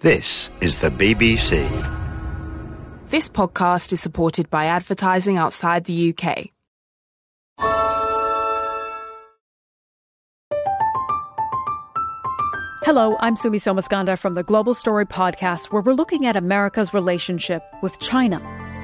This is the BBC. This podcast is supported by advertising outside the UK. Hello, I'm Sumi Somaskanda from the Global Story podcast, where we're looking at America's relationship with China.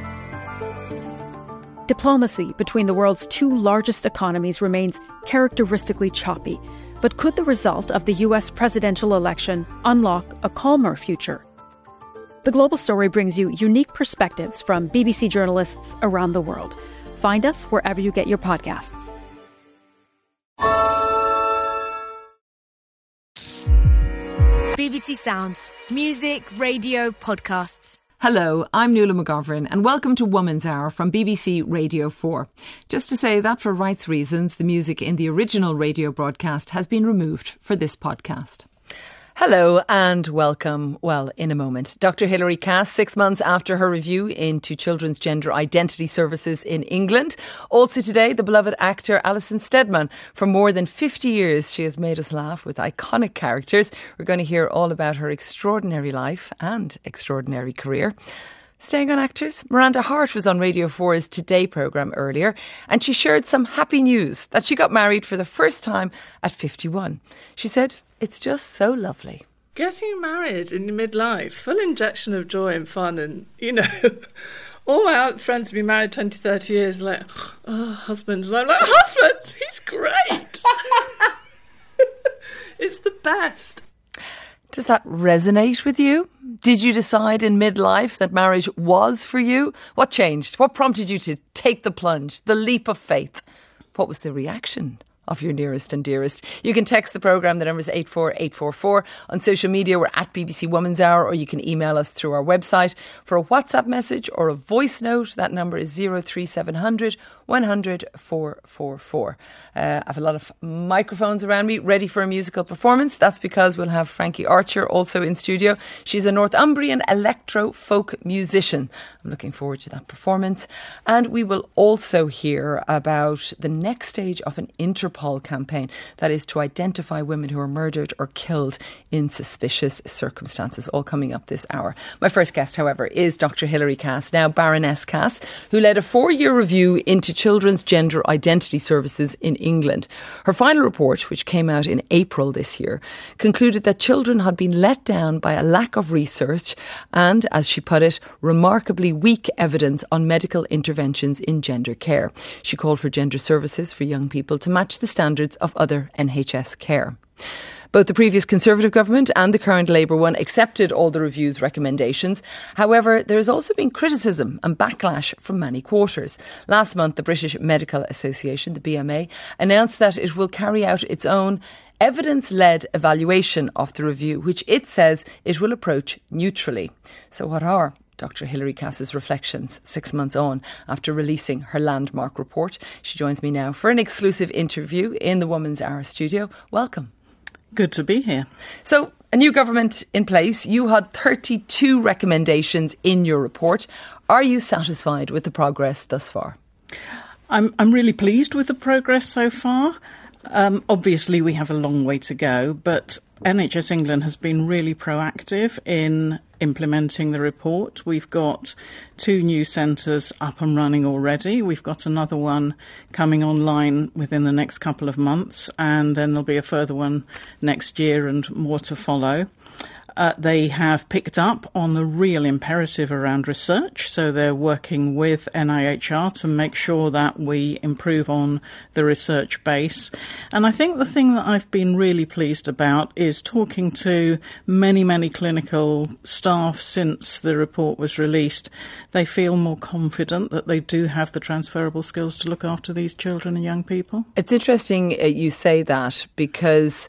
Diplomacy between the world's two largest economies remains characteristically choppy. But could the result of the US presidential election unlock a calmer future? The Global Story brings you unique perspectives from BBC journalists around the world. Find us wherever you get your podcasts. BBC Sounds. Music, radio, podcasts. Hello, I'm Nuala McGovern and welcome to Woman's Hour from BBC Radio 4. Just to say that for rights reasons, the music in the original radio broadcast has been removed for this podcast. Hello and welcome. Well, in a moment. Dr. Hilary Cass, 6 months after her review into children's gender identity services in England. Also today, the beloved actor Alison Steadman. For more than 50 years, she has made us laugh with iconic characters. We're going to hear all about her extraordinary life and extraordinary career. Staying on actors, Miranda Hart was on Radio 4's Today programme earlier, and she shared some happy news that she got married for the first time at 51. She said, "It's just so lovely." Getting married in your midlife, full injection of joy and fun, and, all my aunt friends have been married 20, 30 years, like, oh, husband. And I'm like, husband, he's great. It's the best. Does that resonate with you? Did you decide in midlife that marriage was for you? What changed? What prompted you to take the plunge, the leap of faith? What was the reaction of your nearest and dearest? You can text the programme, the number is 84844. On social media, we're at BBC Woman's Hour, or you can email us through our website. For a WhatsApp message or a voice note, that number is 03700 100 444. I have a lot of microphones around me ready for a musical performance. That's because we'll have Frankie Archer also in studio. She's a Northumbrian electro-folk musician. I'm looking forward to that performance. And we will also hear about the next stage of an Interpol campaign, that is to identify women who are murdered or killed in suspicious circumstances, all coming up this hour. My first guest, however, is Dr. Hilary Cass, now Baroness Cass, who led a 4-year review into children's gender identity services in England. Her final report, which came out in April this year, concluded that children had been let down by a lack of research and, as she put it, remarkably weak evidence on medical interventions in gender care. She called for gender services for young people to match the standards of other NHS care. Both the previous Conservative government and the current Labour one accepted all the review's recommendations. However, there has also been criticism and backlash from many quarters. Last month, the British Medical Association, the BMA, announced that it will carry out its own evidence-led evaluation of the review, which it says it will approach neutrally. So what are Dr. Hilary Cass's reflections 6 months on after releasing her landmark report? She joins me now for an exclusive interview in the Woman's Hour studio. Welcome. Good to be here. So, a new government in place. You had 32 recommendations in your report. Are you satisfied with the progress thus far? I'm really pleased with the progress so far. Obviously, we have a long way to go, but NHS England has been really proactive in implementing the report. We've got 2 new centres up and running already. We've got another one coming online within the next couple of months, and then there'll be a further one next year and more to follow. They have picked up on the real imperative around research, so they're working with NIHR to make sure that we improve on the research base. And I think the thing that I've been really pleased about is talking to many, many clinical staff since the report was released. They feel more confident that they do have the transferable skills to look after these children and young people. It's interesting you say that, because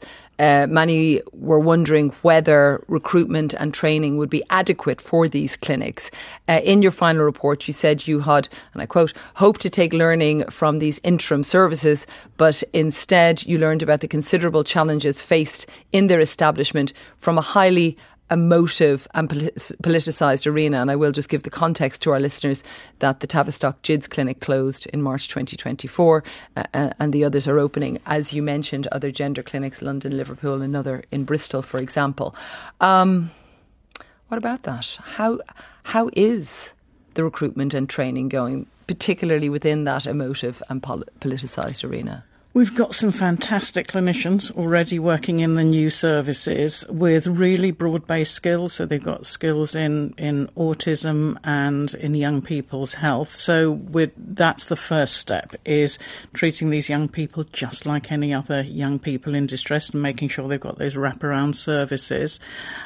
many were wondering whether recruitment and training would be adequate for these clinics. In your final report, you said you had, and I quote, hoped to take learning from these interim services, but instead you learned about the considerable challenges faced in their establishment from a highly emotive and politicised arena. And I will just give the context to our listeners that the Tavistock GIDS clinic closed in March 2024 and the others are opening, as you mentioned, other gender clinics, London, Liverpool, another in Bristol, for example. What about that? How is the recruitment and training going, particularly within that emotive and politicised arena? We've got some fantastic clinicians already working in the new services with really broad-based skills. So they've got skills in autism and in young people's health. So that's the first step, is treating these young people just like any other young people in distress and making sure they've got those wraparound services.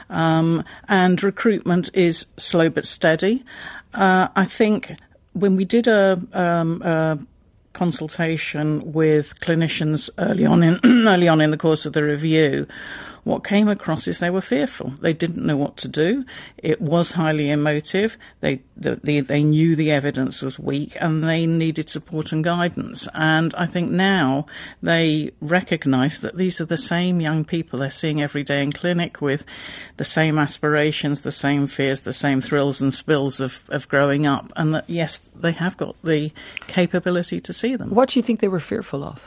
And recruitment is slow but steady. I think when we did a consultation with clinicians early on in the course of the review, what came across is they were fearful. They didn't know what to do. It was highly emotive. They knew the evidence was weak and they needed support and guidance. And I think now they recognise that these are the same young people they're seeing every day in clinic, with the same aspirations, the same fears, the same thrills and spills of growing up, and that, yes, they have got the capability to see them. What do you think they were fearful of?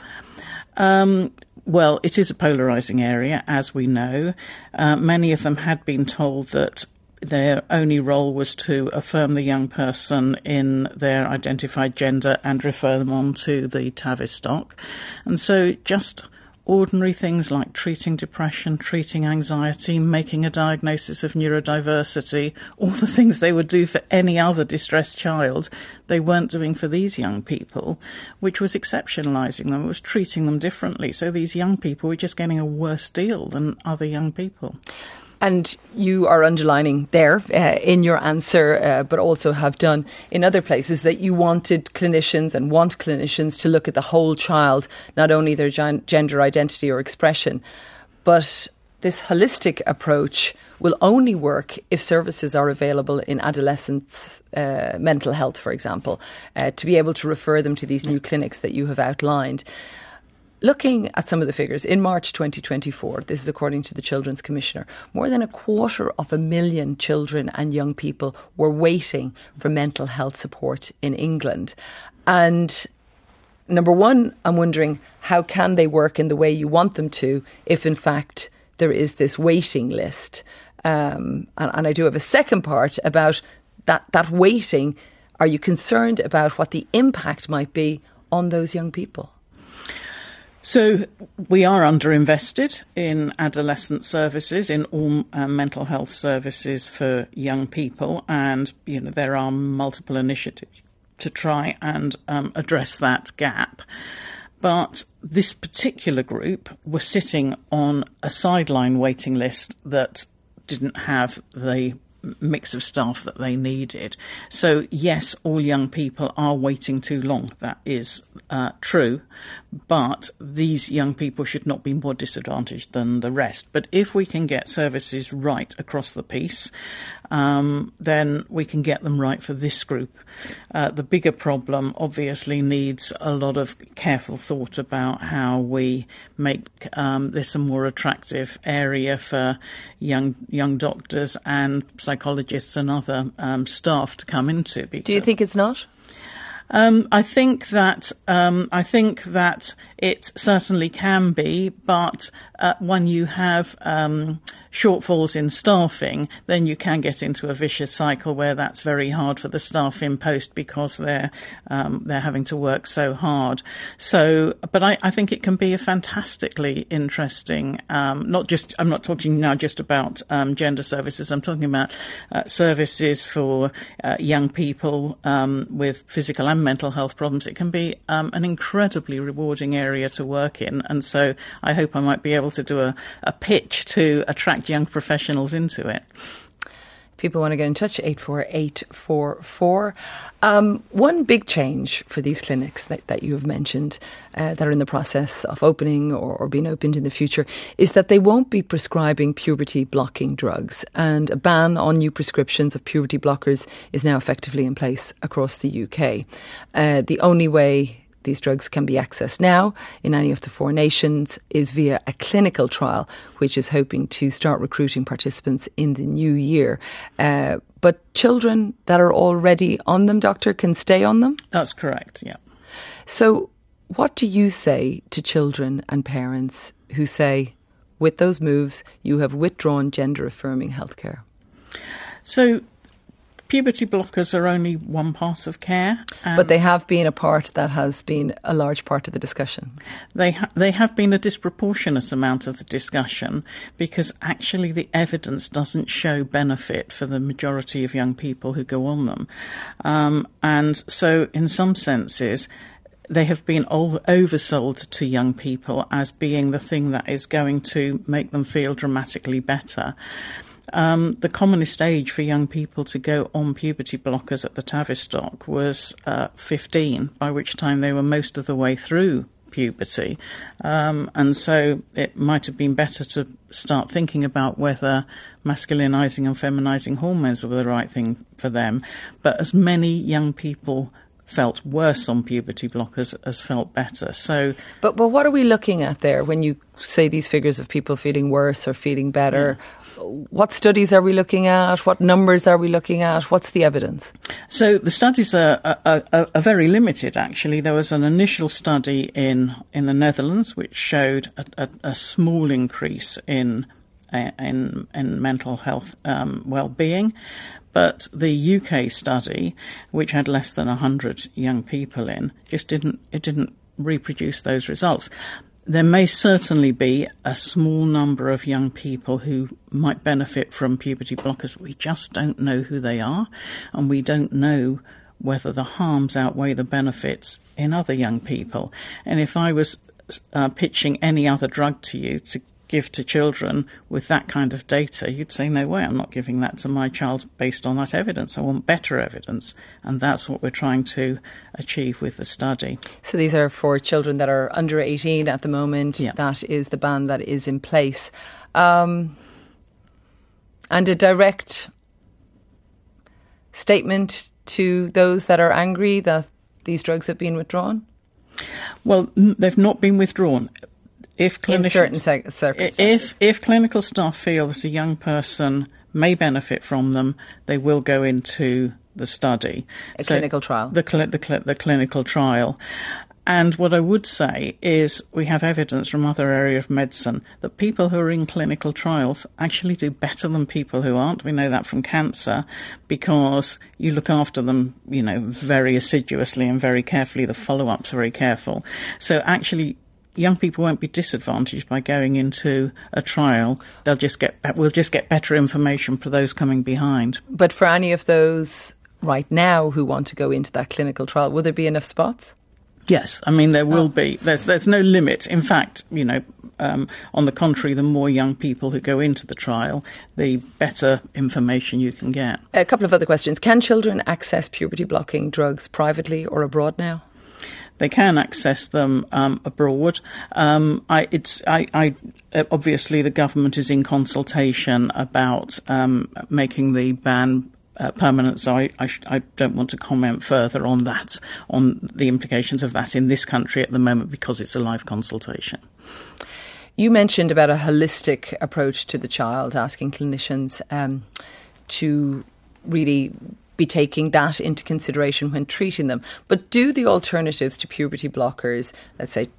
Well, it is a polarising area, as we know. Many of them had been told that their only role was to affirm the young person in their identified gender and refer them on to the Tavistock. And so just ordinary things like treating depression, treating anxiety, making a diagnosis of neurodiversity, all the things they would do for any other distressed child, they weren't doing for these young people, which was exceptionalising them. It was treating them differently. So these young people were just getting a worse deal than other young people. And you are underlining there in your answer, but also have done in other places, that you wanted clinicians and want clinicians to look at the whole child, not only their gender identity or expression, but this holistic approach will only work if services are available in adolescents' mental health, for example, to be able to refer them to these new clinics that you have outlined. Looking at some of the figures, in March 2024, this is according to the Children's Commissioner, more than 250,000 children and young people were waiting for mental health support in England. And number one, I'm wondering, how can they work in the way you want them to if, in fact, there is this waiting list? And I do have a second part about that waiting. Are you concerned about what the impact might be on those young people? So we are underinvested in adolescent services, in all mental health services for young people, and there are multiple initiatives to try and address that gap. But this particular group were sitting on a sideline waiting list that didn't have the mix of staff that they needed. So yes, all young people are waiting too long. That is true, but these young people should not be more disadvantaged than the rest. But if we can get services right across the piece, then we can get them right for this group. The bigger problem obviously needs a lot of careful thought about how we make this a more attractive area for young doctors and psychologists and other staff to come into. Do you think it's not? I think that it certainly can be, but when you have shortfalls in staffing, then you can get into a vicious cycle where that's very hard for the staff in post because they're having to work so hard. So, but I think it can be a fantastically interesting. I'm not talking now just about gender services. I'm talking about services for young people with physical and mental health problems. It can be an incredibly rewarding area to work in, and so I hope I might be able to do a pitch to attract young professionals into it. People want to get in touch, 84844. One big change for these clinics that you have mentioned that are in the process of opening or being opened in the future is that they won't be prescribing puberty blocking drugs, and a ban on new prescriptions of puberty blockers is now effectively in place across the UK. The only way these drugs can be accessed now in any of the 4 nations is via a clinical trial, which is hoping to start recruiting participants in the new year. But children that are already on them, Doctor, can stay on them? That's correct, yeah. So what do you say to children and parents who say, with those moves, you have withdrawn gender-affirming healthcare? So puberty blockers are only one part of care. But they have been a part that has been a large part of the discussion. They have been a disproportionate amount of the discussion because actually the evidence doesn't show benefit for the majority of young people who go on them. And so in some senses, they have been oversold to young people as being the thing that is going to make them feel dramatically better. The commonest age for young people to go on puberty blockers at the Tavistock was 15, by which time they were most of the way through puberty. And so it might have been better to start thinking about whether masculinizing and feminizing hormones were the right thing for them. But as many young people felt worse on puberty blockers as felt better. So, But what are we looking at there when you say these figures of people feeling worse or feeling better? What studies are we looking at? What numbers are we looking at? What's the evidence? So the studies are very limited, actually. There was an initial study in the Netherlands which showed a small increase in mental health well-being. But the UK study, which had less than 100 young people in, didn't reproduce those results. There may certainly be a small number of young people who might benefit from puberty blockers. We just don't know who they are, and we don't know whether the harms outweigh the benefits in other young people. And if I was pitching any other drug to you to give to children with that kind of data, you'd say, no way, I'm not giving that to my child based on that evidence. I want better evidence. And that's what we're trying to achieve with the study. So these are for children that are under 18 at the moment. Yeah. That is the ban that is in place. And a direct statement to those that are angry that these drugs have been withdrawn? Well, they've not been withdrawn. In certain circumstances. If clinical staff feel that a young person may benefit from them, they will go into the study. Clinical trial. The clinical trial. And what I would say is we have evidence from other areas of medicine that people who are in clinical trials actually do better than people who aren't. We know that from cancer because you look after them, very assiduously and very carefully. The follow-up's very careful. So actually, young people won't be disadvantaged by going into a trial. We'll just get better information for those coming behind. But for any of those right now who want to go into that clinical trial, will there be enough spots? Yes, I mean there will be. There's no limit. In fact, on the contrary, the more young people who go into the trial, the better information you can get. A couple of other questions. Can children access puberty blocking drugs privately or abroad now? They can access them abroad. Obviously, the government is in consultation about making the ban permanent, so I don't want to comment further on that, on the implications of that in this country at the moment, because it's a live consultation. You mentioned about a holistic approach to the child, asking clinicians to really be taking that into consideration when treating them. But do the alternatives to puberty blockers, let's say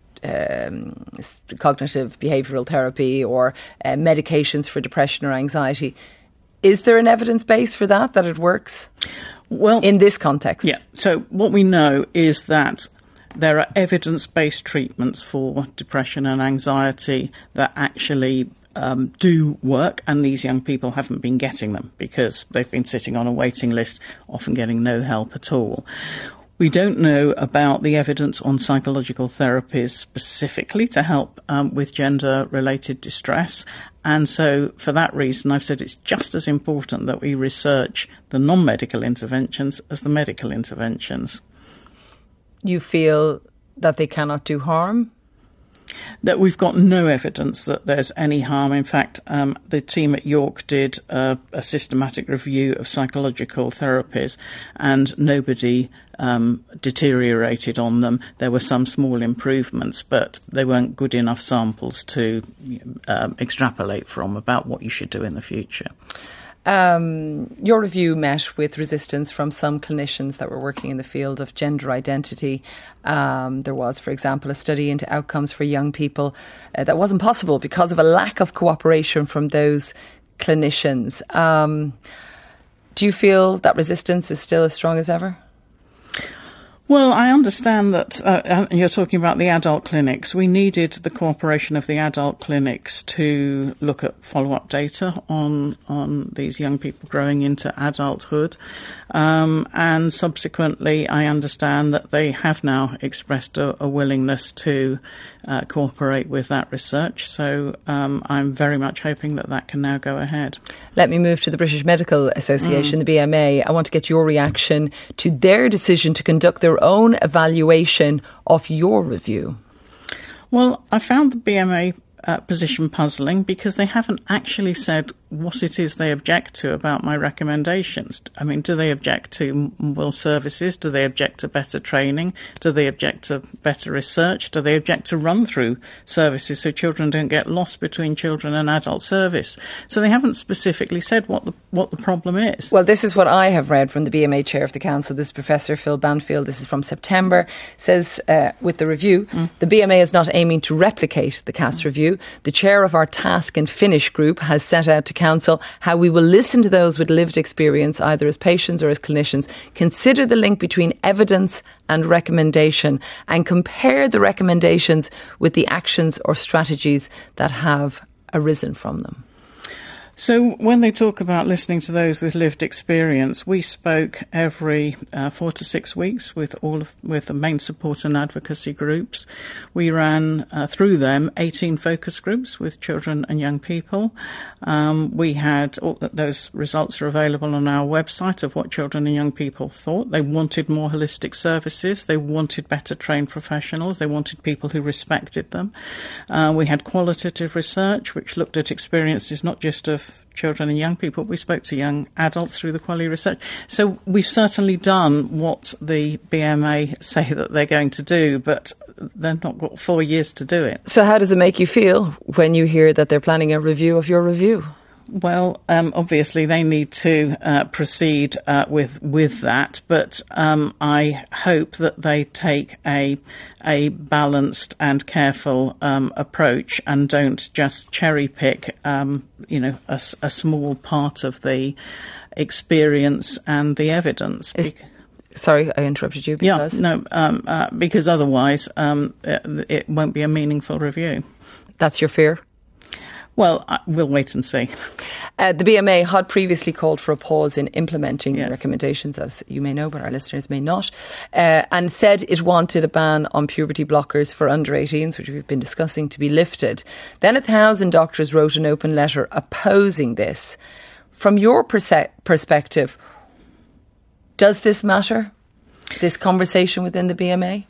cognitive behavioural therapy or medications for depression or anxiety, is there an evidence base for that it works? Well, in this context? Yeah. So what we know is that there are evidence-based treatments for depression and anxiety that actually do work, and these young people haven't been getting them because they've been sitting on a waiting list, often getting no help at all. We don't know about the evidence on psychological therapies specifically to help with gender-related distress. And so for that reason, I've said it's just as important that we research the non-medical interventions as the medical interventions. You feel that they cannot do harm? That we've got no evidence that there's any harm. In fact, the team at York did a systematic review of psychological therapies and nobody deteriorated on them. There were some small improvements, but they weren't good enough samples to extrapolate from about what you should do in the future. Your review met with resistance from some clinicians that were working in the field of gender identity. There was, for example, a study into outcomes for young people that wasn't possible because of a lack of cooperation from those clinicians. Do you feel that resistance is still as strong as ever? Well, I understand that you're talking about the adult clinics. We needed the cooperation of the adult clinics to look at follow-up data on these young people growing into adulthood. And subsequently, I understand that they have now expressed a willingness to cooperate with that research. So I'm very much hoping that can now go ahead. Let me move to the British Medical Association, the BMA. I want to get your reaction to their decision to conduct their own evaluation of your review. Well, I found the BMA position puzzling because they haven't actually said what it is they object to about my recommendations. I mean, do they object to more services? Do they object to better training? Do they object to better research? Do they object to run-through services so children don't get lost between children and adult service? So they haven't specifically said what the problem is. Well, this is what I have read from the BMA chair of the council. This is Professor Phil Banfield. This is from September. Says with the review, the BMA is not aiming to replicate the CAS review. The chair of our Task and Finish group has set out to council how we will listen to those with lived experience, either as patients or as clinicians, consider the link between evidence and recommendation, and compare the recommendations with the actions or strategies that have arisen from them. So when they talk about listening to those with lived experience, we spoke every 4 to 6 weeks with the main support and advocacy groups. We ran through them 18 focus groups with children and young people. We had those results are available on our website of what children and young people thought. They wanted more holistic services. They wanted better trained professionals. They wanted people who respected them. We had qualitative research, which looked at experiences not just of children and young people. We spoke to young adults through the quality research. So we've certainly done what the BMA say that they're going to do, but they've not got 4 years to do it. So how does it make you feel when you hear that they're planning a review of your review? Well, obviously they need to proceed with that, but I hope that they take a balanced and careful approach and don't just cherry pick, a small part of the experience and the evidence. Sorry, I interrupted you. Because? Yeah, no, because otherwise it won't be a meaningful review. That's your fear? Well, we'll wait and see. The BMA had previously called for a pause in implementing recommendations, as you may know, but our listeners may not, and said it wanted a ban on puberty blockers for under 18s, which we've been discussing, to be lifted. Then 1,000 doctors wrote an open letter opposing this. From your perspective, does this matter, this conversation within the BMA?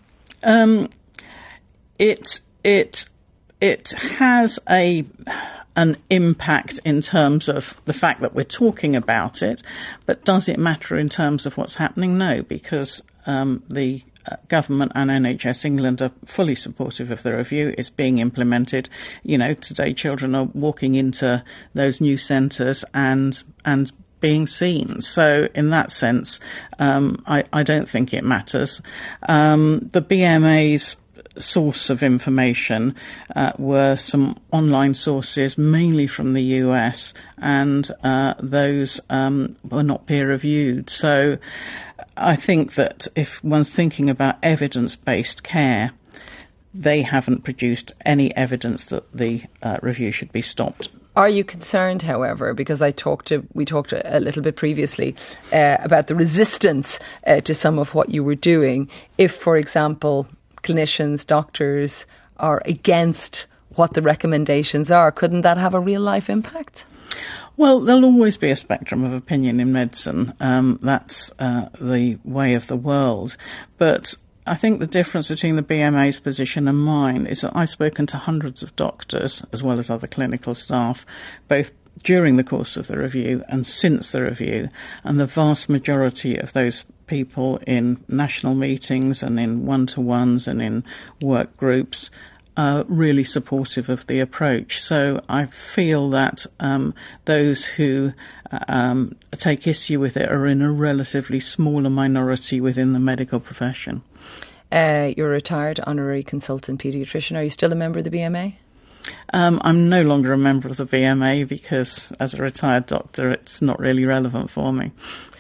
It has an impact in terms of the fact that we're talking about it, but does it matter in terms of what's happening? No, because the government and NHS England are fully supportive of the review. It's being implemented. You know, today children are walking into those new centres and being seen. So in that sense, I don't think it matters. The BMA's source of information were some online sources, mainly from the US, and those were not peer-reviewed. So I think that if one's thinking about evidence-based care, they haven't produced any evidence that the review should be stopped. Are you concerned, however, because we talked a little bit previously about the resistance to some of what you were doing, if, for example, clinicians, doctors are against what the recommendations are? Couldn't that have a real-life impact? Well, there'll always be a spectrum of opinion in medicine. That's the way of the world. But I think the difference between the BMA's position and mine is that I've spoken to hundreds of doctors, as well as other clinical staff, both during the course of the review and since the review, and the vast majority of those people in national meetings and in one-to-ones and in work groups are really supportive of the approach. So I feel that those who take issue with it are in a relatively smaller minority within the medical profession. You're a retired honorary consultant paediatrician. Are you still a member of the BMA? I'm no longer a member of the BMA because, as a retired doctor, it's not really relevant for me.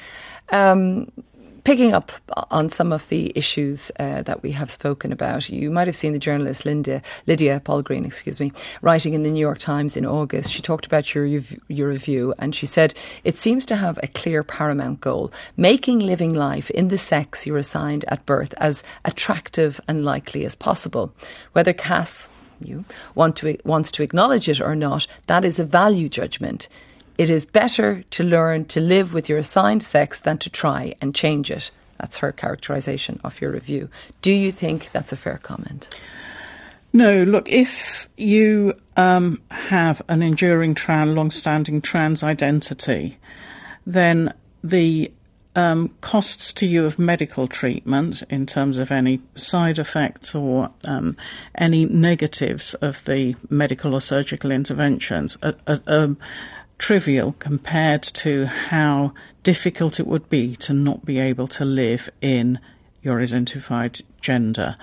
Picking up on some of the issues that we have spoken about, you might have seen the journalist Lydia Polgreen, writing in the New York Times in August. She talked about your review, and she said, it seems to have a clear paramount goal, making living life in the sex you're assigned at birth as attractive and likely as possible. Whether Cass, you, wants to acknowledge it or not, that is a value judgment. It is better to learn to live with your assigned sex than to try and change it. That's her characterisation of your review. Do you think that's a fair comment? No, look, if you have an enduring long-standing trans identity, then the costs to you of medical treatment in terms of any side effects or any negatives of the medical or surgical interventions are trivial compared to how difficult it would be to not be able to live in your identified gender.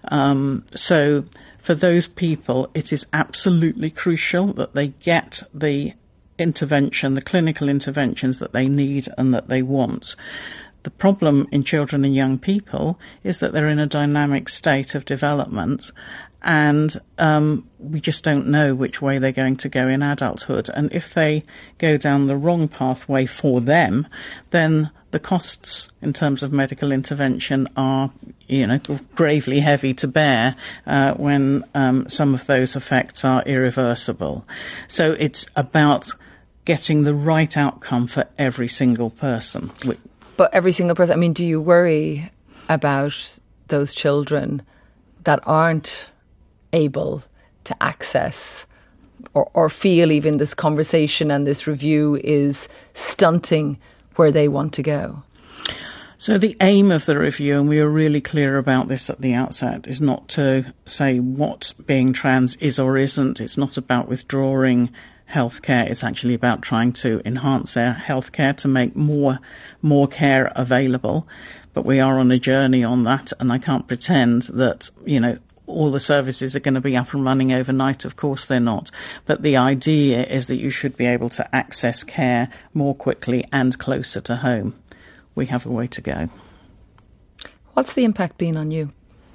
So for those people, it is absolutely crucial that they get the intervention, the clinical interventions that they need and that they want. The problem in children and young people is that they're in a dynamic state of development, and we just don't know which way they're going to go in adulthood. And if they go down the wrong pathway for them, then the costs in terms of medical intervention are, gravely heavy to bear when some of those effects are irreversible. So it's about getting the right outcome for every single person. But every single person, do you worry about those children that aren't able to access or feel even this conversation and this review is stunting where they want to go? So the aim of the review, and we are really clear about this at the outset, is not to say what being trans is or isn't. It's not about withdrawing healthcare. It's actually about trying to enhance our healthcare to make more care available. But we are on a journey on that, and I can't pretend that, all the services are going to be up and running overnight. Of course they're not. But the idea is that you should be able to access care more quickly and closer to home. We have a way to go. What's the impact been on you?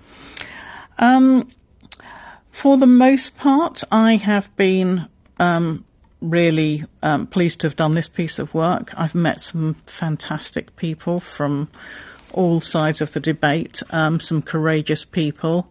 For the most part, I have been really pleased to have done this piece of work. I've met some fantastic people from all sides of the debate, some courageous people,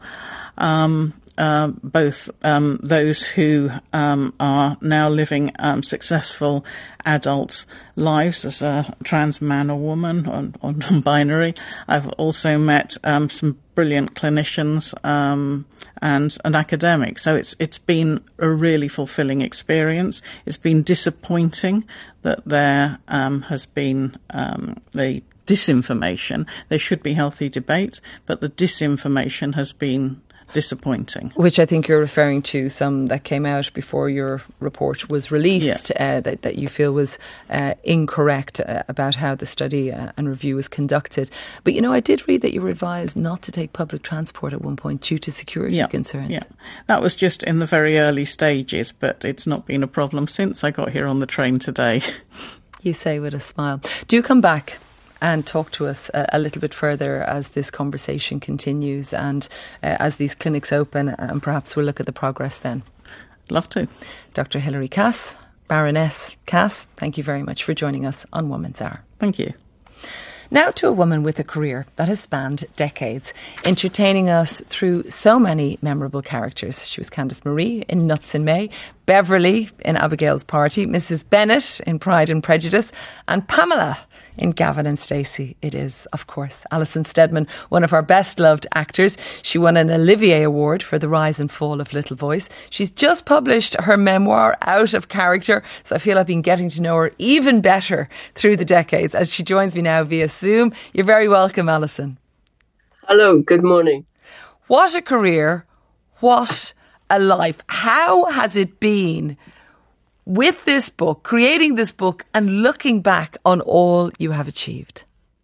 both those who are now living successful adult lives as a trans man or woman or non-binary. I've also met some brilliant clinicians and academics. So it's been a really fulfilling experience. It's been disappointing that there has been the disinformation. There should be healthy debate, but the disinformation has been disappointing. Which I think you're referring to some that came out before your report was released, that you feel was incorrect about how the study and review was conducted. But, I did read that you were advised not to take public transport at one point due to security concerns. Yeah, that was just in the very early stages, but it's not been a problem since I got here on the train today. You say with a smile. Do come back and talk to us a little bit further as this conversation continues and as these clinics open, and perhaps we'll look at the progress then. Love to. Dr. Hilary Cass, Baroness Cass, thank you very much for joining us on Woman's Hour. Thank you. Now to a woman with a career that has spanned decades, entertaining us through so many memorable characters. She was Candice Marie in Nuts in May, Beverly in Abigail's Party, Mrs. Bennet in Pride and Prejudice, and Pamela in Gavin and Stacey. It is, of course, Alison Steadman, one of our best-loved actors. She won an Olivier Award for The Rise and Fall of Little Voice. She's just published her memoir, Out of Character, so I feel I've been getting to know her even better through the decades as she joins me now via Zoom. You're very welcome, Alison. Hello, good morning. What a career, what a life. How has it been with this book, creating this book and looking back on all you have achieved?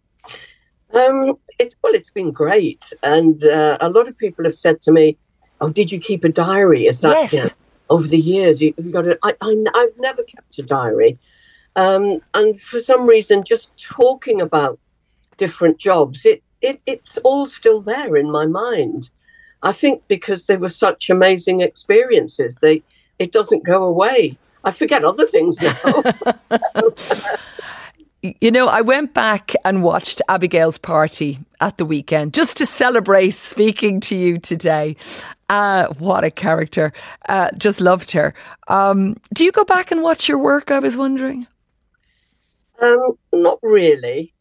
It's been great. And a lot of people have said to me, oh, did you keep a diary? Is that yes. over the years, you've got to. I've never kept a diary, and for some reason, just talking about different jobs, it's all still there in my mind. I think because they were such amazing experiences, it doesn't go away. I forget other things now. You know, I went back and watched Abigail's Party at the weekend just to celebrate speaking to you today. What a character. Just loved her. Do you go back and watch your work, I was wondering? Not really.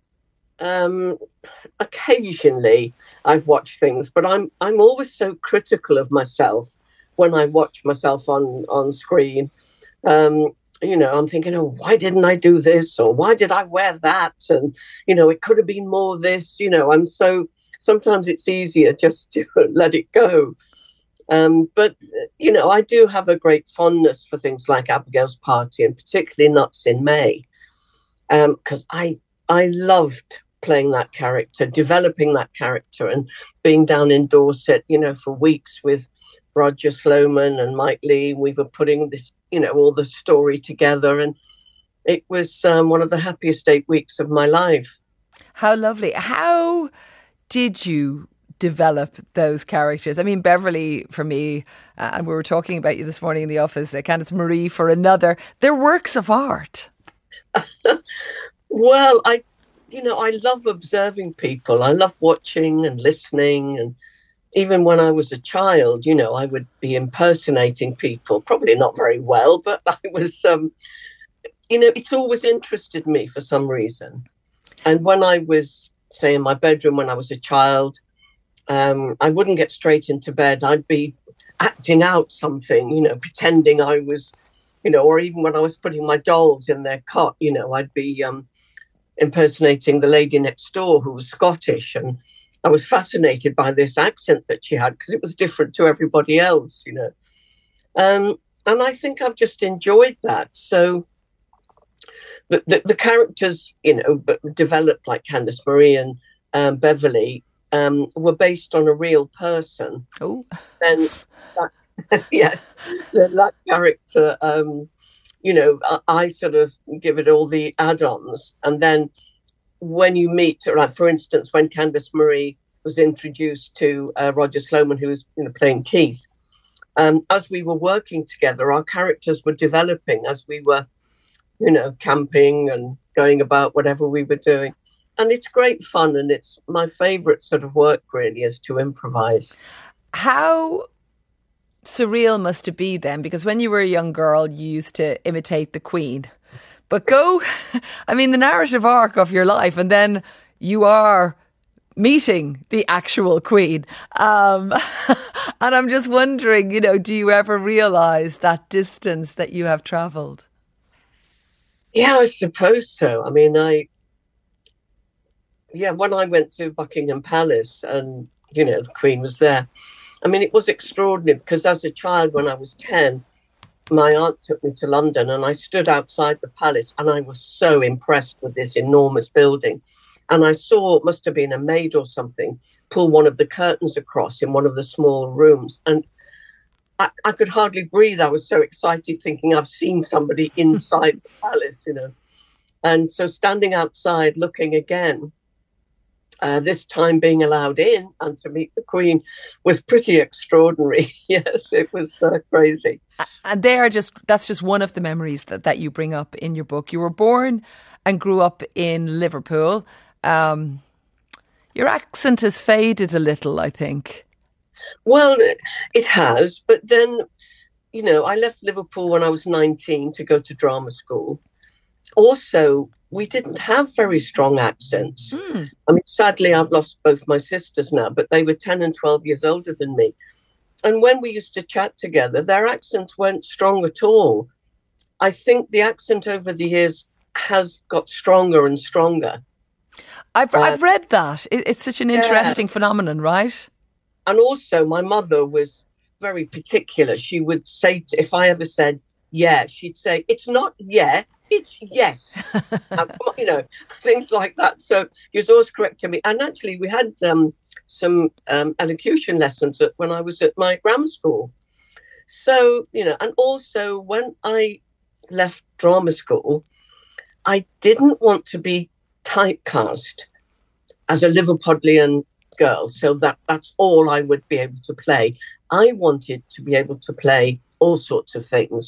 Occasionally I've watched things, but I'm always so critical of myself when I watch myself on screen. I'm thinking, oh, why didn't I do this? Or why did I wear that? And, it could have been more this, sometimes it's easier just to let it go. But I do have a great fondness for things like Abigail's Party, and particularly Nuts in May, because I loved playing that character, developing that character, and being down in Dorset, for weeks with Roger Sloman and Mike Lee. We were putting this, all the story together, and it was one of the happiest 8 weeks of my life. How lovely. How did you develop those characters? I mean, Beverly, for me, and we were talking about you this morning in the office, Candice Marie for another, they're works of art. Well, I love observing people. I love watching and listening. And even when I was a child, I would be impersonating people, probably not very well, but I was, it's always interested me for some reason. And when I was, say, in my bedroom when I was a child, I wouldn't get straight into bed. I'd be acting out something, pretending I was, or even when I was putting my dolls in their cot, I'd be impersonating the lady next door who was Scottish. And I was fascinated by this accent that she had because it was different to everybody else, And I think I've just enjoyed that. So the characters, developed like Candice Marie and Beverly were based on a real person. Oh, then yes, that character. I sort of give it all the add-ons, and then when you meet, like for instance, when Candice Marie was introduced to Roger Sloman, who was playing Keith, as we were working together, our characters were developing as we were, camping and going about whatever we were doing. And it's great fun, and it's my favourite sort of work, really, is to improvise. How surreal must it be then? Because when you were a young girl, you used to imitate the Queen. But the narrative arc of your life, and then you are meeting the actual Queen. And I'm just wondering, do you ever realise that distance that you have travelled? Yeah, I suppose so. When I went to Buckingham Palace and, the Queen was there, it was extraordinary because as a child, when I was 10, my aunt took me to London and I stood outside the palace and I was so impressed with this enormous building. And I saw, it must have been a maid or something, pull one of the curtains across in one of the small rooms. And I could hardly breathe. I was so excited thinking I've seen somebody inside the palace, And so standing outside looking again, this time being allowed in and to meet the Queen was pretty extraordinary. Yes, it was crazy. And that's just one of the memories that you bring up in your book. You were born and grew up in Liverpool. Your accent has faded a little, I think. Well, it has. But then, I left Liverpool when I was 19 to go to drama school. Also, we didn't have very strong accents. Sadly, I've lost both my sisters now, but they were 10 and 12 years older than me. And when we used to chat together, their accents weren't strong at all. I think the accent over the years has got stronger and stronger. I've read that. It's such an interesting phenomenon, right? And also, my mother was very particular. She would say, if I ever said, yeah, she'd say, it's not yeah, it's yes. Things like that. So he was always correcting me. And actually, we had some elocution lessons when I was at my grammar school. So, and also when I left drama school, I didn't want to be typecast as a Liverpudlian girl, so that's all I would be able to play. I wanted to be able to play all sorts of things,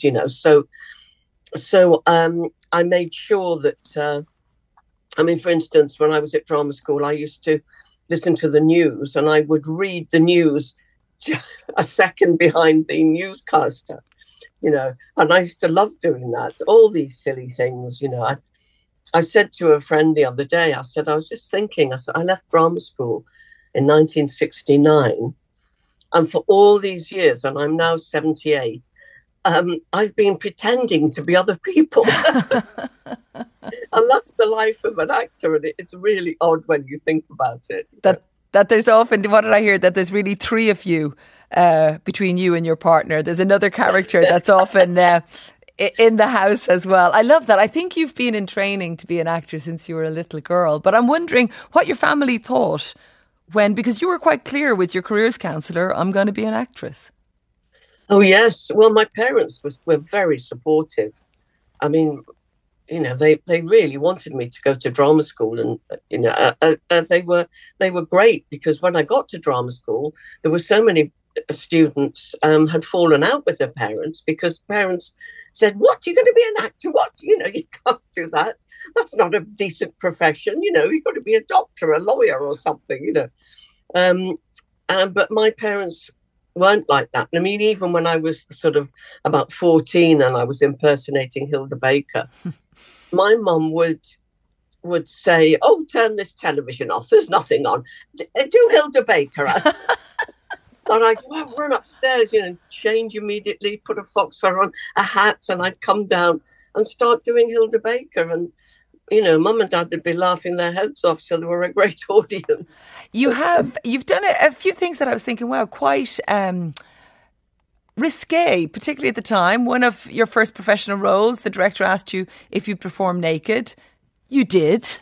So I made sure that, for instance, when I was at drama school, I used to listen to the news and I would read the news a second behind the newscaster, and I used to love doing that. All these silly things, I said to a friend the other day, I said, I was just thinking, I left drama school in 1969. And for all these years, and I'm now 78, I've been pretending to be other people. And that's the life of an actor. And it's really odd when you think about it. That there's often, what did I hear? That there's really three of you between you and your partner. There's another character that's often in the house as well. I love that. I think you've been in training to be an actor since you were a little girl. But I'm wondering what your family thought because you were quite clear with your careers counsellor, I'm going to be an actress. Oh, yes. Well, my parents were very supportive. I mean, they really wanted me to go to drama school, and they were great, because when I got to drama school, there were so many students had fallen out with their parents, because parents said, "What, you're going to be an actor? What? You can't do that. That's not a decent profession. You've got to be a doctor, a lawyer, or something." But my parents weren't like that. I mean, even when I was sort of about 14 and I was impersonating Hilda Baker, my mum would say, "Oh, turn this television off. There's nothing on. Do Hilda Baker." And I'd run upstairs, change immediately, put a fox fur on, a hat, and I'd come down and start doing Hilda Baker. And, Mum and Dad would be laughing their heads off, so they were a great audience. You've done a few things that I was thinking, wow, quite risque, particularly at the time. One of your first professional roles, the director asked you if you'd perform naked. You did.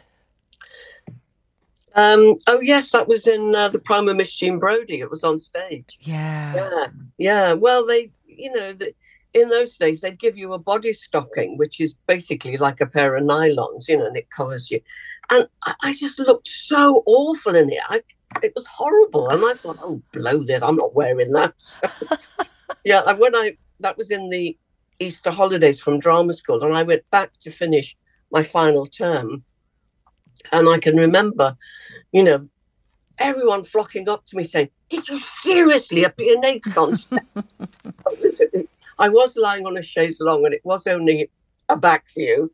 Oh, yes, that was in the prime of Miss Jean Brodie. It was on stage. Yeah. Well, they, in those days, they'd give you a body stocking, which is basically like a pair of nylons, and it covers you. And I just looked so awful in it. It was horrible. And I thought, oh, blow this, I'm not wearing that. Yeah, and that was in the Easter holidays from drama school, and I went back to finish my final term. And I can remember, everyone flocking up to me saying, "Did you seriously appear naked on stage?" I was lying on a chaise longue, and it was only a back view.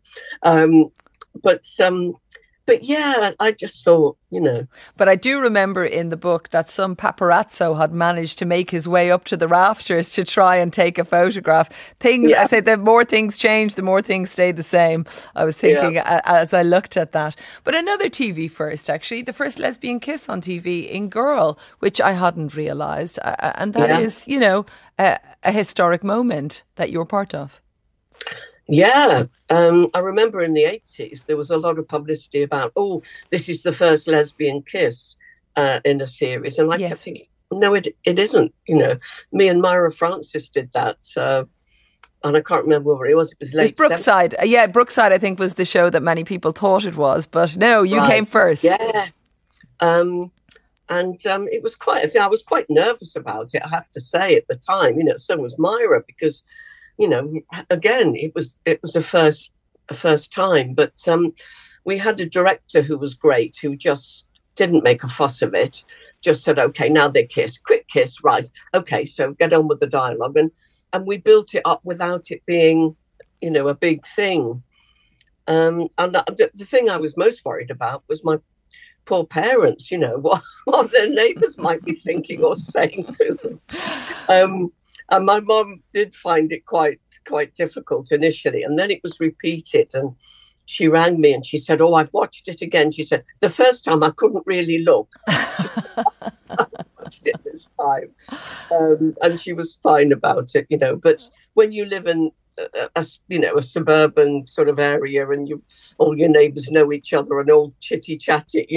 But yeah, I just thought, But I do remember in the book that some paparazzo had managed to make his way up to the rafters to try and take a photograph. I say the more things change, the more things stay the same. I was thinking as I looked at that. But another TV first, actually, the first lesbian kiss on TV in Girl, which I hadn't realised. And that is, a historic moment that you're part of. Yeah, I remember in the 80s, there was a lot of publicity about, this is the first lesbian kiss in a series. And I kept thinking, no, it isn't. Me and Myra Francis did that. And I can't remember where it was. It was late. It's Brookside. Yeah, Brookside, I think, was the show that many people thought it was. But no, you came first. Yeah. And it was I was quite nervous about it, I have to say, at the time. So was Myra, because again, it was a first time, but we had a director who was great, who just didn't make a fuss of it, just said, "Okay, now they kiss, quick kiss, right? Okay, so get on with the dialogue," and we built it up without it being, a big thing. And the thing I was most worried about was my poor parents, what their neighbours might be thinking or saying to them. And my mum did find it quite difficult initially. And then it was repeated. And she rang me and she said, "Oh, I've watched it again." She said, "The first time I couldn't really look." I watched it this time. And she was fine about it, But when you live in a suburban sort of area and all your neighbours know each other and all chitty-chatty,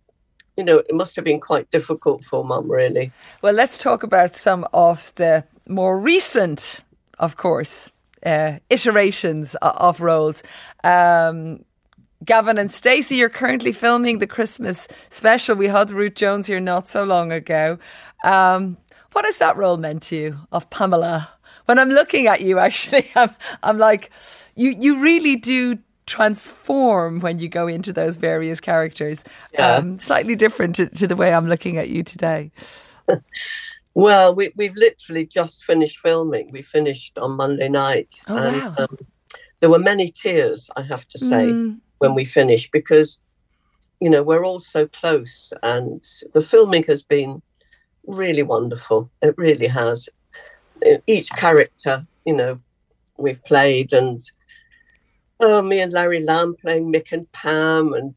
it must have been quite difficult for Mum, really. Well, let's talk about some of the more recent, of course, iterations of roles. Gavin and Stacey, you're currently filming the Christmas special. We had Ruth Jones here not so long ago. What has that role meant to you, of Pamela? When I'm looking at you, actually, I'm like, you really do transform when you go into those various characters. Yeah. Slightly different to the way I'm looking at you today. Well, we've literally just finished filming. We finished on Monday night. Oh, and wow. there were many tears, I have to say, when we finished, because, we're all so close, and the filming has been really wonderful. It really has. Each character, we've played, and me and Larry Lamb playing Mick and Pam, and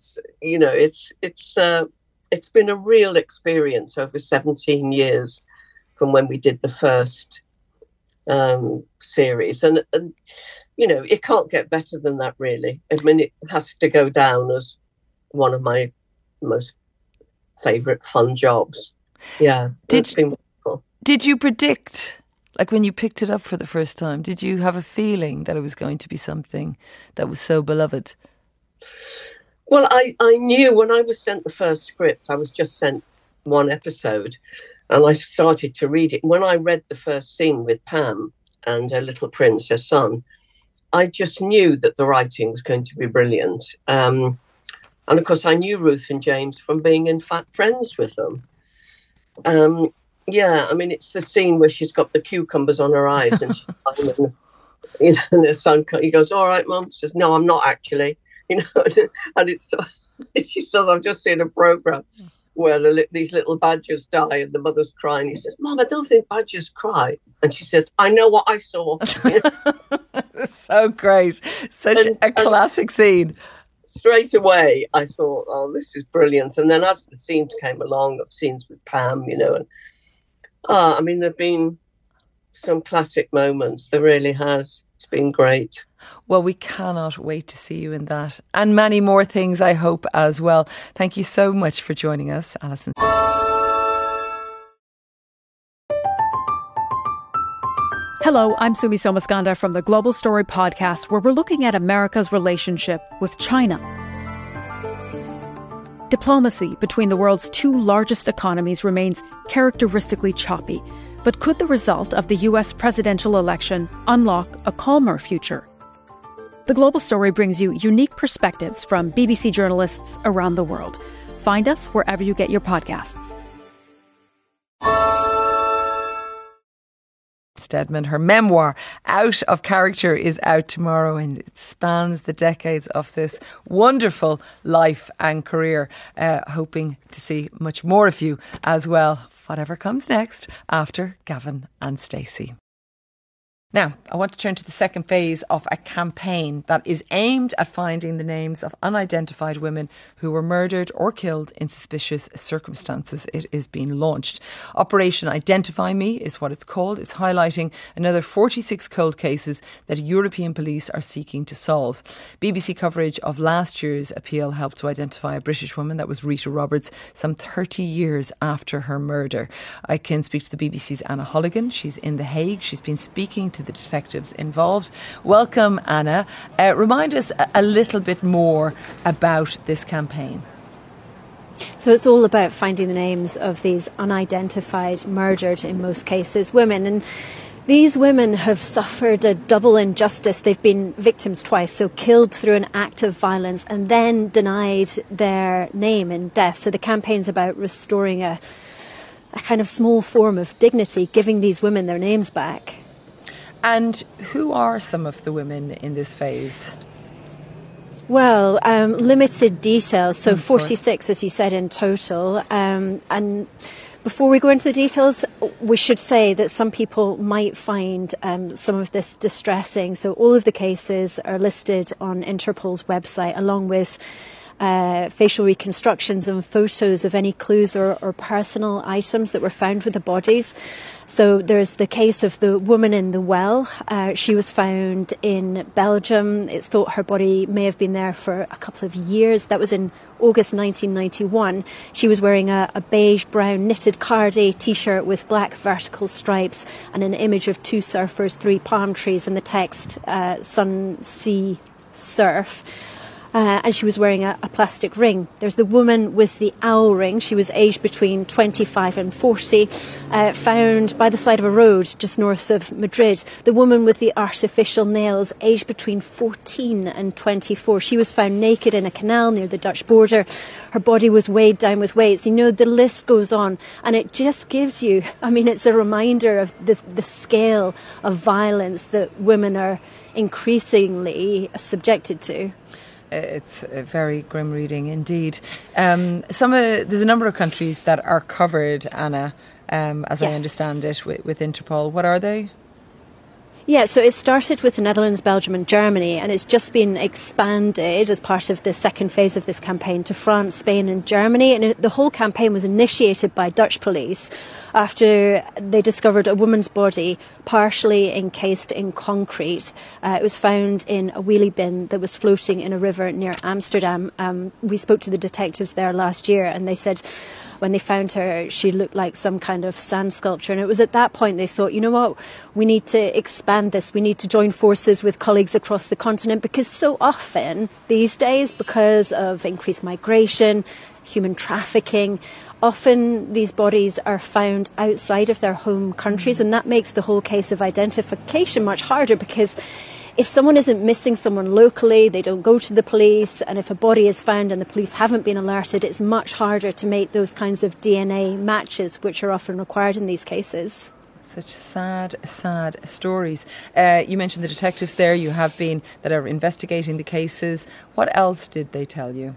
it's been a real experience over 17 years from when we did the first series, and it can't get better than that, really. I mean, it has to go down as one of my most favourite fun jobs. Yeah, it's been wonderful. Did you predict? Like when you picked it up for the first time, did you have a feeling that it was going to be something that was so beloved? Well, I knew when I was sent the first script, I was just sent one episode, and I started to read it. When I read the first scene with Pam and her little prince, her son, I just knew that the writing was going to be brilliant. And of course, I knew Ruth and James from being, in fact, friends with them. Yeah, I mean, it's the scene where she's got the cucumbers on her eyes, and she's and her son, he goes, "All right, Mum." She says, "No, I'm not actually." And she says, "I've just seen a programme where these little badgers die, and the mother's crying." He says, "Mum, I don't think badgers cry." And she says, "I know what I saw." So great, such a classic scene. Straight away, I thought, "Oh, this is brilliant." And then as the scenes came along, of scenes with Pam, and I mean, there've been some classic moments. There really has. It's been great. Well, we cannot wait to see you in that and many more things, I hope, as well. Thank you so much for joining us, Alison. Hello, I'm Sumi Somaskanda from the Global Story podcast, where we're looking at America's relationship with China. Diplomacy between the world's two largest economies remains characteristically choppy. But could the result of the US presidential election unlock a calmer future? The Global Story brings you unique perspectives from BBC journalists around the world. Find us wherever you get your podcasts. Steadman, her memoir, Out of Character, is out tomorrow, and it spans the decades of this wonderful life and career. Hoping to see much more of you as well, whatever comes next after Gavin and Stacey. Now, I want to turn to the second phase of a campaign that is aimed at finding the names of unidentified women who were murdered or killed in suspicious circumstances. It is being launched. Operation Identify Me is what it's called. It's highlighting another 46 cold cases that European police are seeking to solve. BBC coverage of last year's appeal helped to identify a British woman, that was Rita Roberts, some 30 years after her murder. I can speak to the BBC's Anna Holligan. She's in The Hague. She's been speaking to the detectives involved. Welcome, Anna. Remind us a little bit more about this campaign. So it's all about finding the names of these unidentified, murdered, in most cases, women. And these women have suffered a double injustice. They've been victims twice, so killed through an act of violence and then denied their name in death. So the campaign's about restoring a kind of small form of dignity, giving these women their names back. And who are some of the women in this phase? Well, limited details, so 46, as you said, in total. And before we go into the details, we should say that some people might find some of this distressing. So all of the cases are listed on Interpol's website, along with facial reconstructions and photos of any clues or personal items that were found with the bodies. So there's the case of the woman in the well. She was found in Belgium. It's thought her body may have been there for a couple of years. That was in August 1991. She was wearing a beige-brown knitted cardi T-shirt with black vertical stripes and an image of 2 surfers, 3 palm trees, and the text, sun, sea, surf. And she was wearing a plastic ring. There's the woman with the owl ring. She was aged between 25 and 40, found by the side of a road just north of Madrid. The woman with the artificial nails, aged between 14 and 24. She was found naked in a canal near the Dutch border. Her body was weighed down with weights. You know, the list goes on. And it just gives you, I mean, it's a reminder of the scale of violence that women are increasingly subjected to. It's a very grim reading indeed. There's a number of countries that are covered, Anna, as I understand it, with Interpol. What are they? Yeah, so it started with the Netherlands, Belgium and Germany, and it's just been expanded as part of the second phase of this campaign to France, Spain and Germany. And the whole campaign was initiated by Dutch police after they discovered a woman's body partially encased in concrete. It was found in a wheelie bin that was floating in a river near Amsterdam. We spoke to the detectives there last year, and they said when they found her, she looked like some kind of sand sculpture. And it was at that point they thought, you know what, we need to expand this. We need to join forces with colleagues across the continent, because so often these days, because of increased migration, human trafficking, often these bodies are found outside of their home countries. And that makes the whole case of identification much harder, because if someone isn't missing someone locally, they don't go to the police, and if a body is found and the police haven't been alerted, it's much harder to make those kinds of DNA matches, which are often required in these cases. Such sad stories. You mentioned the detectives there you have been that are investigating the cases. What else did they tell you?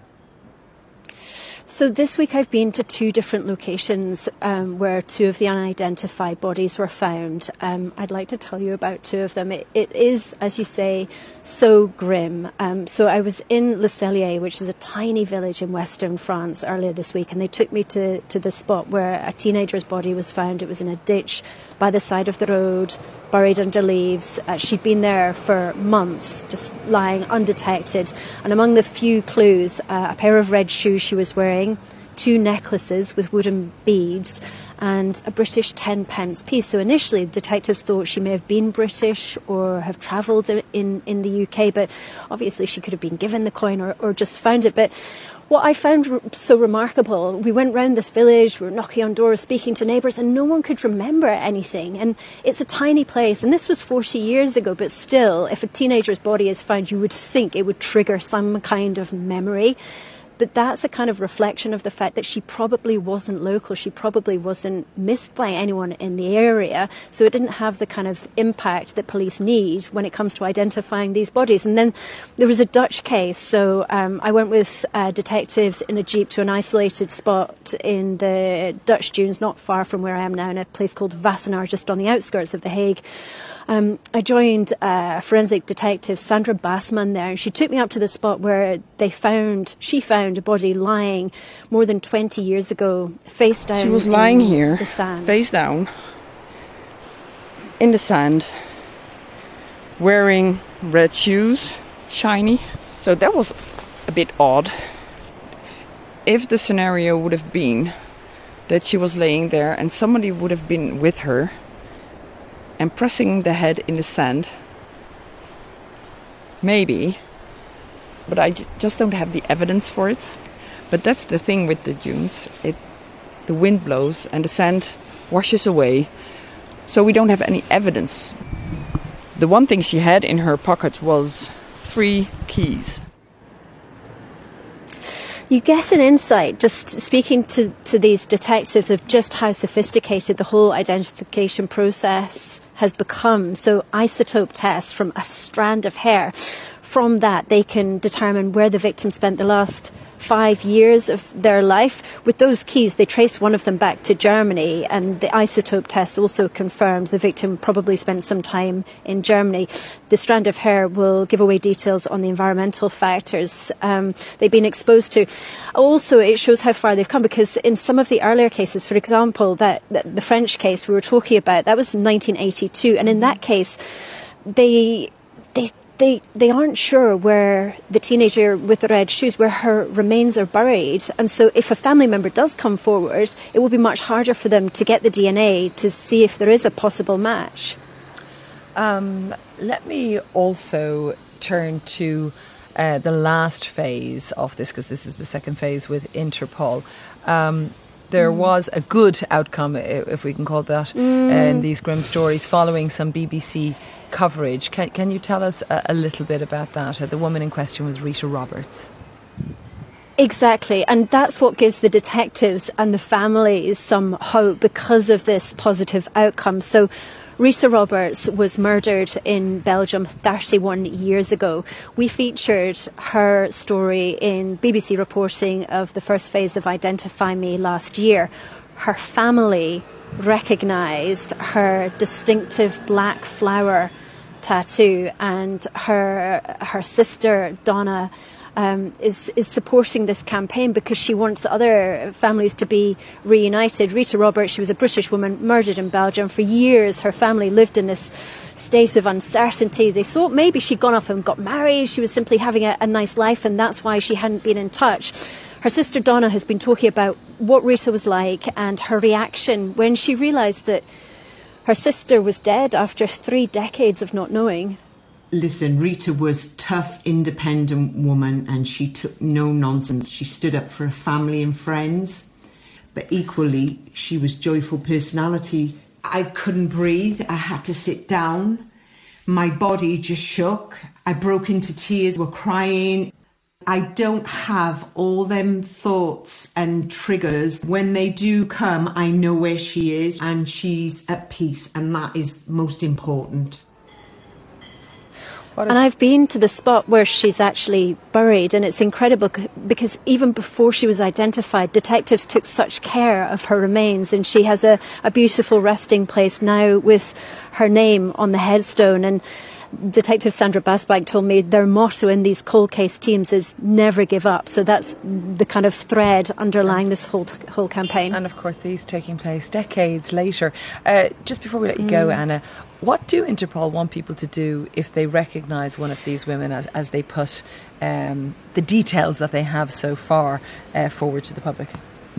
So this week I've been to 2 different locations where 2 of the unidentified bodies were found. I'd like to tell you about 2 of them. It is, as you say, so grim. So I was in Le Cellier, which is a tiny village in western France, earlier this week, and they took me to the spot where a teenager's body was found. It was in a ditch by the side of the road, buried under leaves. She'd been there for months, just lying undetected. And among the few clues, a pair of red shoes she was wearing, 2 necklaces with wooden beads, and a British 10-pence piece. So initially, detectives thought she may have been British or have travelled in the UK, but obviously she could have been given the coin or just found it. But what I found so remarkable, we went round this village, we were knocking on doors, speaking to neighbours, and no one could remember anything. And it's a tiny place, and this was 40 years ago, but still, if a teenager's body is found, you would think it would trigger some kind of memory. But that's a kind of reflection of the fact that she probably wasn't local. She probably wasn't missed by anyone in the area. So it didn't have the kind of impact that police need when it comes to identifying these bodies. And then there was a Dutch case. So I went with detectives in a jeep to an isolated spot in the Dutch dunes, not far from where I am now, in a place called Wassenaar, just on the outskirts of The Hague. I joined forensic detective Sandra Basman there, and she took me up to the spot where she found a body lying more than 20 years ago, face down. She was lying here, the sand. face down, in the sand, wearing red shoes, shiny. So that was a bit odd. If the scenario would have been that she was laying there and somebody would have been with her and pressing the head in the sand, maybe, but I just don't have the evidence for it. But that's the thing with the dunes. The wind blows and the sand washes away, so we don't have any evidence. The one thing she had in her pocket was 3 keys. You get an insight, just speaking to these detectives, of just how sophisticated the whole identification process has become. So isotope tests from a strand of hair, from that they can determine where the victim spent the last 5 years of their life. With those keys, they traced one of them back to Germany, and the isotope tests also confirmed the victim probably spent some time in Germany. The strand of hair will give away details on the environmental factors they've been exposed to. Also, it shows how far they've come, because in some of the earlier cases, for example, that the French case we were talking about, that was 1982, and in that case, they aren't sure where the teenager with the red shoes, where her remains are buried. And so if a family member does come forward, it will be much harder for them to get the DNA to see if there is a possible match. Let me also turn to the last phase of this, because this is the second phase with Interpol. There was a good outcome, if we can call it that, in these grim stories following some BBC coverage. Can you tell us a little bit about that? The woman in question was Rita Roberts. Exactly, and that's what gives the detectives and the families some hope because of this positive outcome. So Rita Roberts was murdered in Belgium 31 years ago. We featured her story in BBC reporting of the first phase of Identify Me last year. Her family recognised her distinctive black flower tattoo, and her sister Donna is supporting this campaign because she wants other families to be reunited. Rita Roberts, she was a British woman murdered in Belgium. For years her family lived in this state of uncertainty. They thought maybe she'd gone off and got married, she was simply having a nice life, and that's why she hadn't been in touch. Her sister Donna has been talking about what Rita was like and her reaction when she realised that her sister was dead after 3 decades of not knowing. Listen, Rita was tough, independent woman, and she took no nonsense. She stood up for her family and friends, but equally, she was joyful personality. I couldn't breathe. I had to sit down. My body just shook. I broke into tears. We're crying. I don't have all them thoughts and triggers. When they do come, I know where she is and she's at peace, and that is most important. And I've been to the spot where she's actually buried, and it's incredible because even before she was identified, detectives took such care of her remains, and she has a beautiful resting place now with her name on the headstone. And Detective Sandra Basbach told me their motto in these cold case teams is never give up. So that's the kind of thread underlying this whole campaign. And of course, these taking place decades later. Just before we let you go, Anna, what do Interpol want people to do if they recognise one of these women as they put the details that they have so far forward to the public?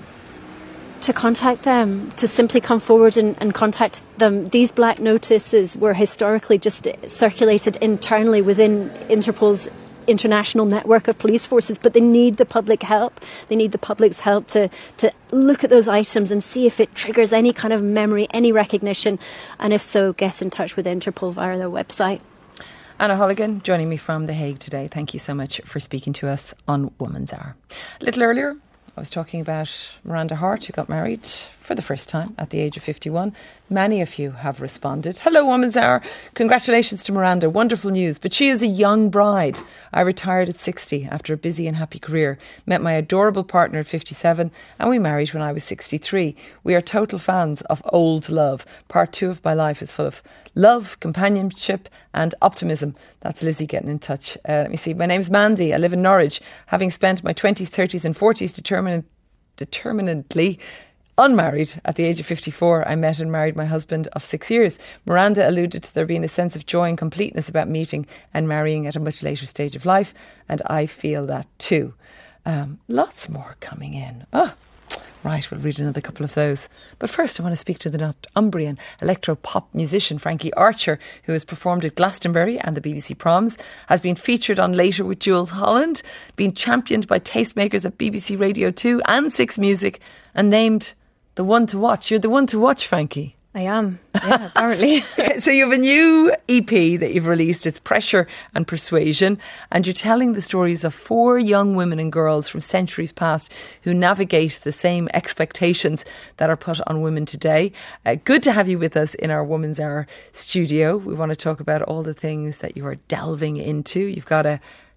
To contact them, to simply come forward and contact them. These black notices were historically just circulated internally within Interpol's international network of police forces, but they need the public help. They need the public's help to look at those items and see if it triggers any kind of memory, any recognition, and if so, get in touch with Interpol via their website. Anna Holligan joining me from The Hague today. Thank you so much for speaking to us on Woman's Hour. A little earlier, I was talking about Miranda Hart, who got married for the first time at the age of 51. Many of you have responded. Hello, Woman's Hour. Congratulations to Miranda. Wonderful news. But she is a young bride. I retired at 60 after a busy and happy career. Met my adorable partner at 57 and we married when I was 63. We are total fans of old love. Part 2 of my life is full of love, companionship and optimism. That's Lizzie getting in touch. Let me see. My name's Mandy. I live in Norwich. Having spent my 20s, 30s and 40s determinedly unmarried at the age of 54, I met and married my husband of 6 years. Miranda alluded to there being a sense of joy and completeness about meeting and marrying at a much later stage of life, and I feel that too. Lots more coming in. Right, we'll read another couple of those. But first I want to speak to the Northumbrian electro-pop musician Frankie Archer, who has performed at Glastonbury and the BBC Proms, has been featured on Later with Jules Holland, been championed by tastemakers at BBC Radio 2 and 6 Music, and named the one to watch. You're the one to watch, Frankie. I am, yeah, apparently. So you have a new EP that you've released. It's Pressure and Persuasion, and you're telling the stories of 4 young women and girls from centuries past who navigate the same expectations that are put on women today. Good to have you with us in our Woman's Hour studio. We want to talk about all the things that you are delving into. You've got a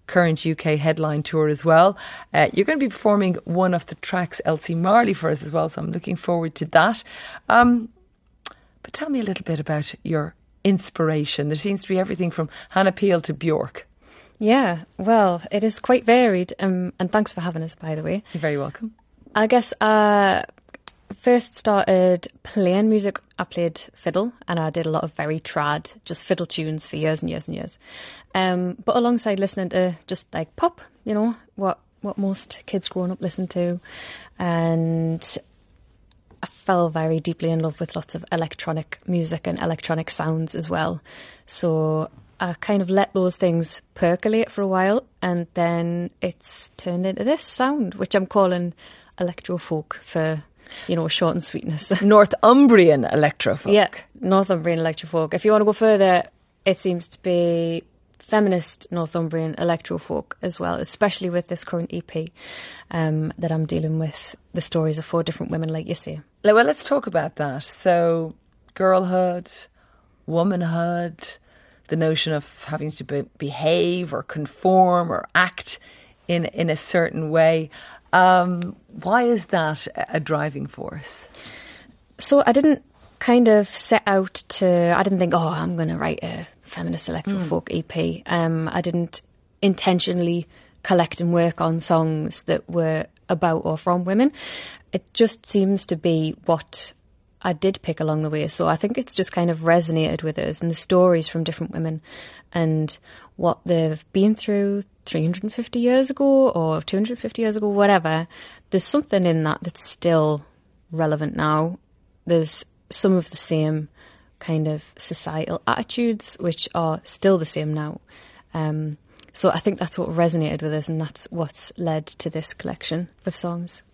current UK headline tour as well. You're going to be performing one of the tracks, Elsie Marley, for us as well, so I'm looking forward to that. But tell me a little bit about your inspiration. There seems to be everything from Hannah Peel to Björk. Yeah, well, it is quite varied, and thanks for having us, by the way. You're very welcome. I guess first started playing music. I played fiddle, and I did a lot of very trad, just fiddle tunes for years and years and years. But alongside listening to just like pop, you know, what most kids growing up listen to, and I fell very deeply in love with lots of electronic music and electronic sounds as well. So I kind of let those things percolate for a while, and then it's turned into this sound, which I'm calling electro folk for, you know, short and sweetness. Northumbrian electro folk. Yeah, Northumbrian electro folk. If you want to go further, it seems to be feminist Northumbrian electro folk as well, especially with this current EP that I'm dealing with, the stories of 4 different women, like you say. Well, let's talk about that. So, girlhood, womanhood, the notion of having to behave or conform or act in a certain way. Why is that a driving force? So I didn't kind of set out to, I didn't think, I'm going to write a feminist electro folk EP. I didn't intentionally collect and work on songs that were about or from women. It just seems to be what I did pick along the way. So I think it's just kind of resonated with us, and the stories from different women and what they've been through 350 years ago or 250 years ago, whatever. There's something in that that's still relevant now. There's some of the same kind of societal attitudes which are still the same now. So I think that's what resonated with us, and that's what's led to this collection of songs.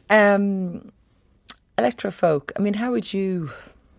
Electro folk, I mean, how would you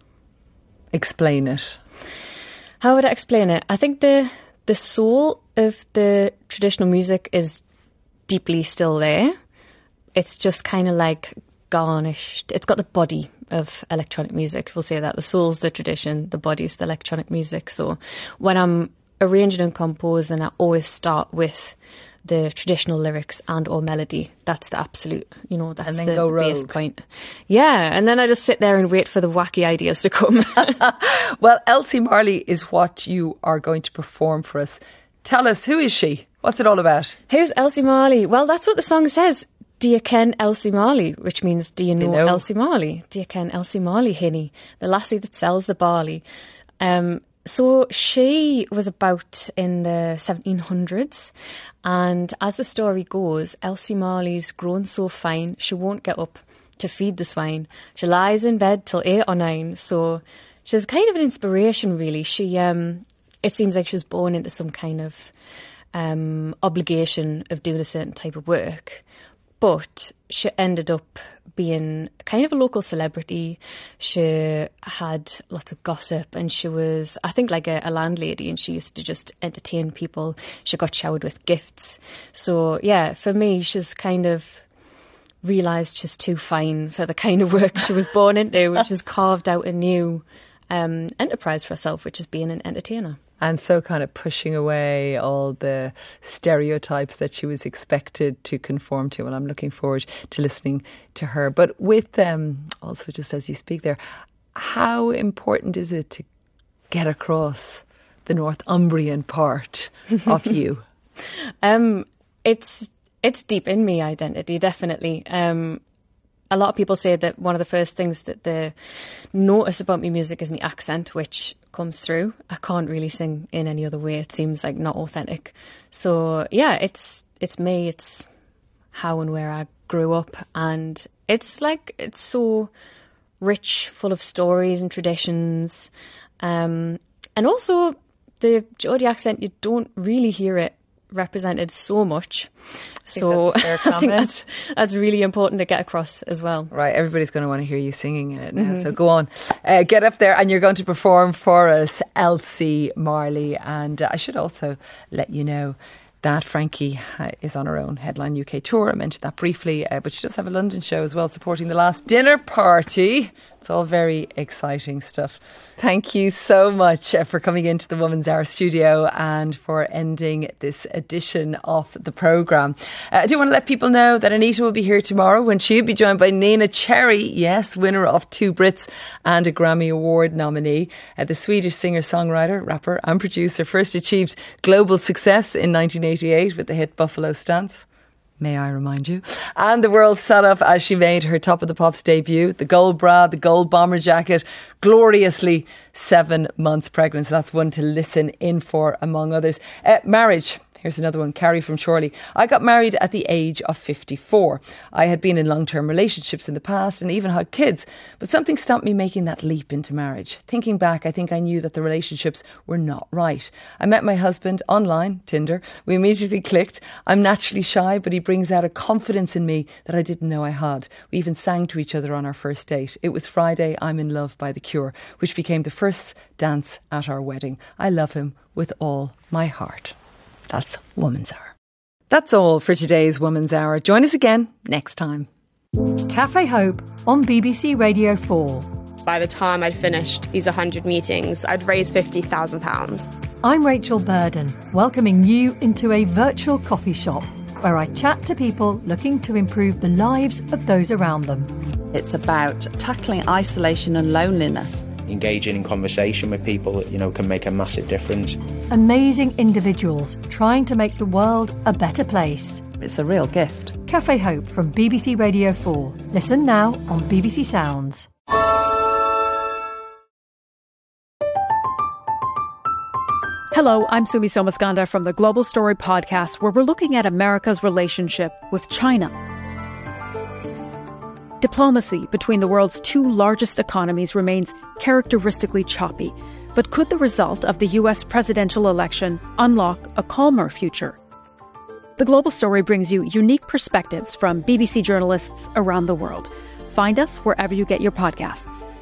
explain it? How would I explain it? I think the soul of the traditional music is deeply still there. It's just kind of like garnished. It's got the body of electronic music. We'll say that. The soul's the tradition, the body's the electronic music. So when I'm arranging and composing, I always start with the traditional lyrics and or melody. That's the absolute, you know, that's the base point. Yeah, and then I just sit there and wait for the wacky ideas to come. Well, Elsie Marley is what you are going to perform for us. Tell us, who is she? What's it all about? Who's Elsie Marley? Well, that's what the song says. Do you ken Elsie Marley? Which means, do you know Elsie Marley? Do you ken Elsie Marley, hinny? The lassie that sells the barley. So she was about in the 1700s, and as the story goes, Elsie Marley's grown so fine she won't get up to feed the swine. She lies in bed till 8 or 9, so she's kind of an inspiration, really. She, it seems like she was born into some kind of obligation of doing a certain type of work, but she ended up being kind of a local celebrity. She had lots of gossip, and she was, I think, like a landlady, and she used to just entertain people. She got showered with gifts. So yeah, for me, she's kind of realised she's too fine for the kind of work she was born into, which has carved out a new enterprise for herself, which is being an entertainer. And so kind of pushing away all the stereotypes that she was expected to conform to. And I'm looking forward to listening to her. But with also, just as you speak there, how important is it to get across the Northumbrian part of you? It's deep in me identity, definitely. A lot of people say that one of the first things that they notice about my music is my accent, which comes through. I can't really sing in any other way. It seems like not authentic. So yeah, it's me. It's how and where I grew up, and it's so rich, full of stories and traditions, and also the Geordie accent. You don't really hear it represented so much, so I think that's really important to get across as well. Right, everybody's going to want to hear you singing in it now, so go on, get up there, and you're going to perform for us Elsie Marley. And I should also let you know that Frankie is on her own Headline UK tour. I mentioned that briefly, but she does have a London show as well, supporting the Last Dinner Party. It's all very exciting stuff. Thank you so much for coming into the Woman's Hour studio and for ending this edition of the programme. I do want to let people know that Anita will be here tomorrow when she'll be joined by Nina Cherry, yes, winner of 2 Brits and a Grammy Award nominee. The Swedish singer-songwriter, rapper and producer first achieved global success in 1988 with the hit Buffalo Stance, may I remind you, and the world sat up as she made her Top of the Pops debut. The gold bra, the gold bomber jacket, gloriously 7 months pregnant. So that's one to listen in for, among others. Marriage. Here's another one, Carrie from Chorley. I got married at the age of 54. I had been in long-term relationships in the past and even had kids, but something stopped me making that leap into marriage. Thinking back, I think I knew that the relationships were not right. I met my husband online, Tinder. We immediately clicked. I'm naturally shy, but he brings out a confidence in me that I didn't know I had. We even sang to each other on our first date. It was Friday, I'm in Love by The Cure, which became the first dance at our wedding. I love him with all my heart. That's Woman's Hour. That's all for today's Woman's Hour. Join us again next time. Cafe Hope on BBC Radio 4. By the time I'd finished these 100 meetings, I'd raised £50,000. I'm Rachel Burden, welcoming you into a virtual coffee shop where I chat to people looking to improve the lives of those around them. It's about tackling isolation and loneliness. Engaging in conversation with people, can make a massive difference. Amazing individuals trying to make the world a better place. It's a real gift. Cafe Hope from BBC Radio 4. Listen now on BBC Sounds. Hello, I'm Sumi Somaskanda from the Global Story podcast, where we're looking at America's relationship with China. Diplomacy between the world's 2 largest economies remains characteristically choppy. But could the result of the US presidential election unlock a calmer future? The Global Story brings you unique perspectives from BBC journalists around the world. Find us wherever you get your podcasts.